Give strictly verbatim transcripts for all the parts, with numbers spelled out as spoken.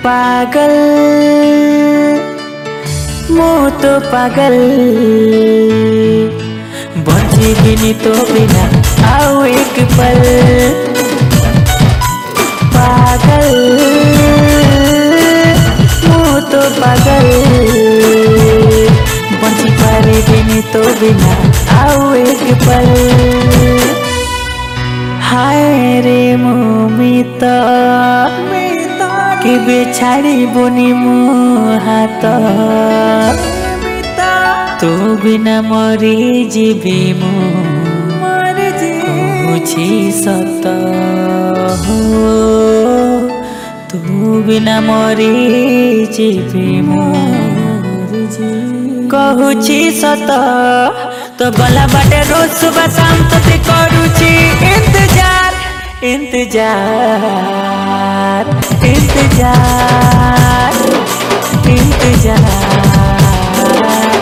पागल मो तो पागल बंजीबिनी तो बिना आओ एक पल पागल मो तो पागल बंजी पारिबिनी तो बिना आओ एक पल हाय रे मोमिता केबे छाड़िबुनी मो हाथ तू बिना मरी जीवी मु कहुछि सत हो तू बिना मरी जीवी मु कहुछि सत तो गला बाटे रोज सुबह शाम तोते करूछि इंतजार इंतजार इंतजार इंतजार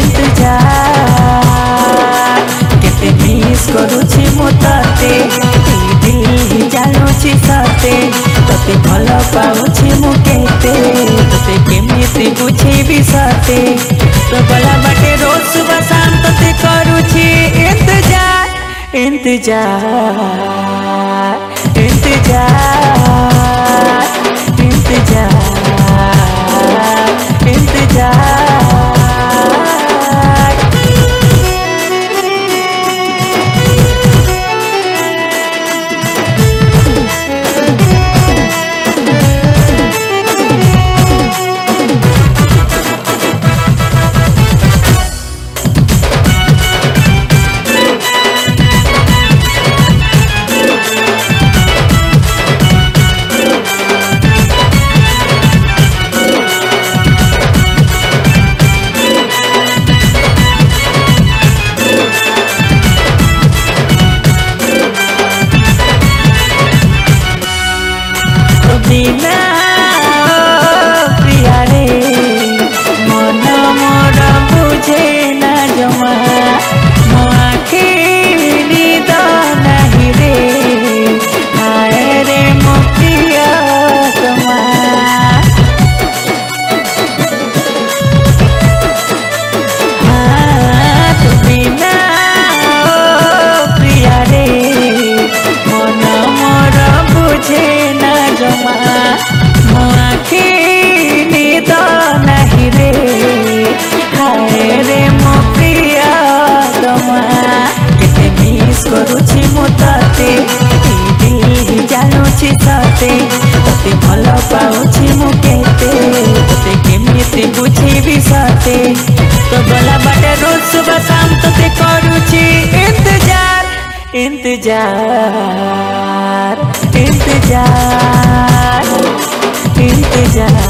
इंतजार केते मिस करूछि मु तते दिल जानुछि सते तते भल पाउछि मु केते तते केमिति बुझेबी सते तो गला बाटे रोज सुबह शाम तते करूछि इंतजार इंतजार इंतजार इंतजार इंतजार बिना प्रिया रे मन मोर बुझे ना जमा मो आखि निद नाही रे हाय रे मो प्रिया तमा हाँ तू बिना प्रिया रे मन मोर बुझे ना जमा मो आखि निद नाही रे हाय रे मो प्रिया तमा केते मिस करूछि मु तते दिल जानुछि सते तते भल पाउछि मु केते तते केमिति बुझेबी सते तो गला बाटे रोज सुबह शाम तते करूछि इंतजार इंतजार इंतजार इंतजार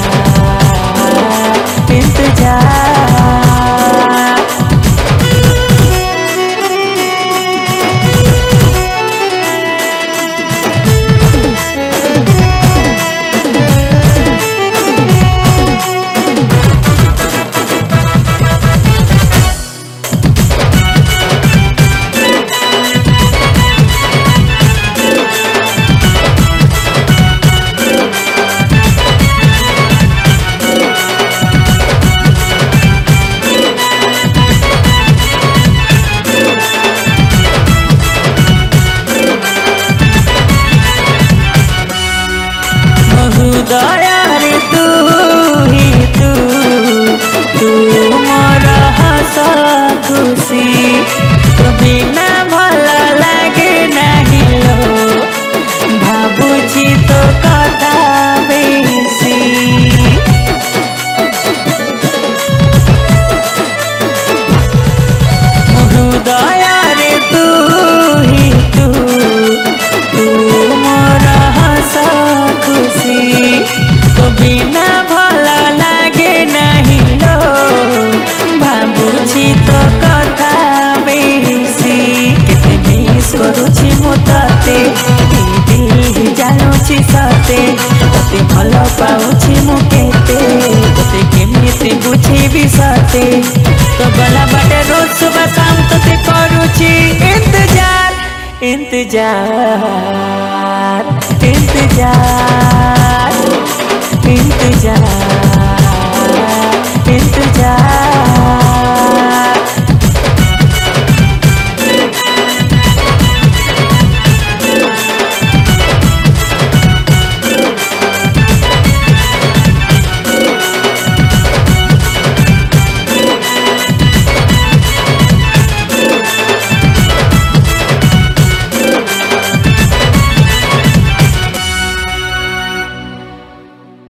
इंतजार दया रे तू ही तू तू मोर हस खुशी तो बिना भल लागे नहीं लो भाबुछि तो कथा बेसी दया रे तू ही तू तू मोर हस खुशी तो बिना भल लागे नहीं लो भाबुछि तो कथा बेसी केते मिस करूछि मु तते दिल जानुछि सते तते भल पाउछि मु केते तते केमिति बुझेबी सते तो गला बाटे रोज सुबह शाम तते करूछि इंतजार इंतजार इंतजार